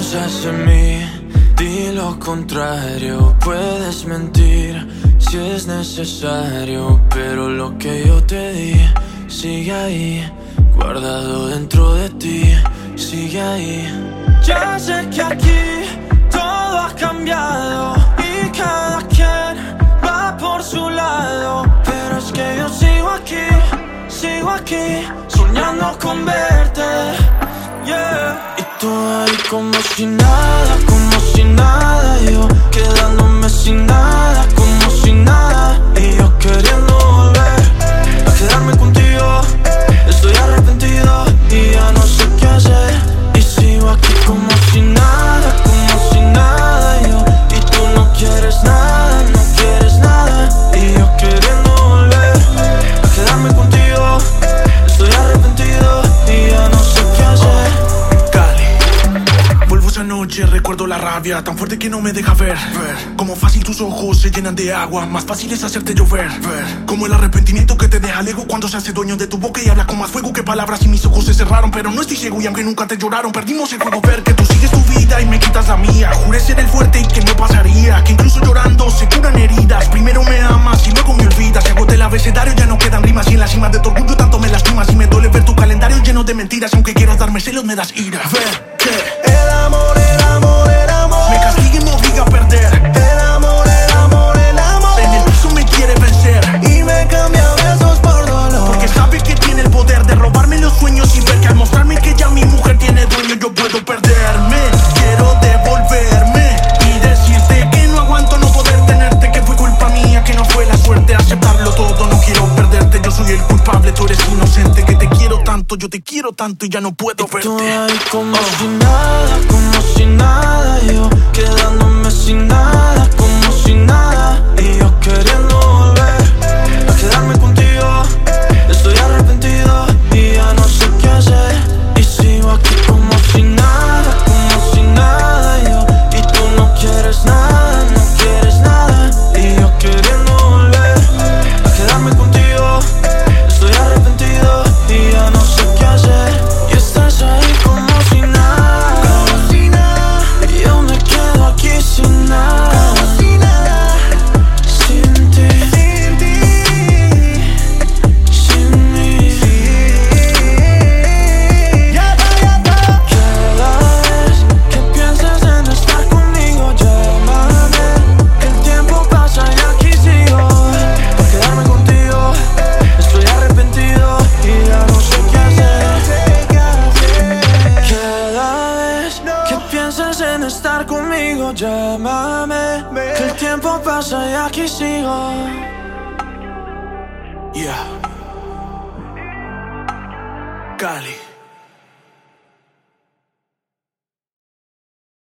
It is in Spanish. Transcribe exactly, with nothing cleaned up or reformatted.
piensas en mí, di lo contrario. Puedes mentir si es necesario, pero lo que yo te di sigue ahí, guardado dentro de ti, sigue ahí. Ya sé que aquí todo ha cambiado y cada quien va por su lado, pero es que yo sigo aquí, sigo aquí, soñando con verte, yeah. Y tú ahí como si nada, como si nada, yo quedándome sin nada, como si nada, y yo queriendo volver a quedarme contigo. Estoy arrepentido y ya no sé qué hacer, y sigo aquí como si nada, como si nada, yo, y tú no quieres nada, no quieres nada, y yo queriendo volver a quedarme contigo. Estoy arrepentido y ya no sé qué hacer. Cali, vuelvo esa noche, recuerdo la rabia tan fuerte que no me deja ver, ver. Como fácil tus ojos se llenan de agua, más fácil es hacerte llover, ver. Como el arrepentimiento que te deja el ego cuando se hace dueño de tu boca y habla con más fuego que palabras, y mis ojos se cerraron, pero no estoy ciego y aunque nunca te lloraron, perdimos el juego. Ver que tú sigues tu vida y me quitas la mía. Juré ser el fuerte y que no pasaría, que incluso llorando se curan heridas. Primero me amas y luego me olvidas. Si agoté el abecedario ya no quedan rimas, y en la cima de tu orgullo tanto me lastimas, y me duele ver tu calendario lleno de mentiras. Y aunque quieras darme celos me das ira. Ver que el amor, el amor, el amor me castiga y me obliga a perder. El amor, el amor, el amor en el piso me quiere vencer y me cambia besos por dolor, porque sabe que tiene el poder de robarme los sueños y ver que al mostrarme que ya mi mujer tiene dueño yo puedo perderme. Quiero devolverme y decirte que no aguanto no poder tenerte, que fue culpa mía, que no fue la suerte. Aceptarlo todo, no quiero perderte. Yo soy el culpable, tú eres inocente. Que te quiero tanto, yo te quiero tanto y ya no puedo verte. Tú ahí como oh. si nada, como si nada, yo quedándome sin nada, como si nada, y yo queriendo volver a quedarme contigo. Estoy arrepentido y ya no sé qué hacer, y sigo aquí como si nada, como si nada, yo, y tú no quieres nada, no quieres nada, y yo queriendo volver a quedarme contigo. Estoy arrepentido y ya no sé qué hacer, y estás ahí como si nada, como si nada, y yo me quedo aquí sin nada, como si nada, sin ti, sin ti, sin mí. Cada vez que pienses en estar conmigo, llámame, que el tiempo pasa y aquí sigo, por quedarme contigo. Estoy arrepentido y ya no sé qué hacer. Cada vez que pienses en estar conmigo, llámame, que el tiempo pasa y aquí sigo. Yeah. Cali.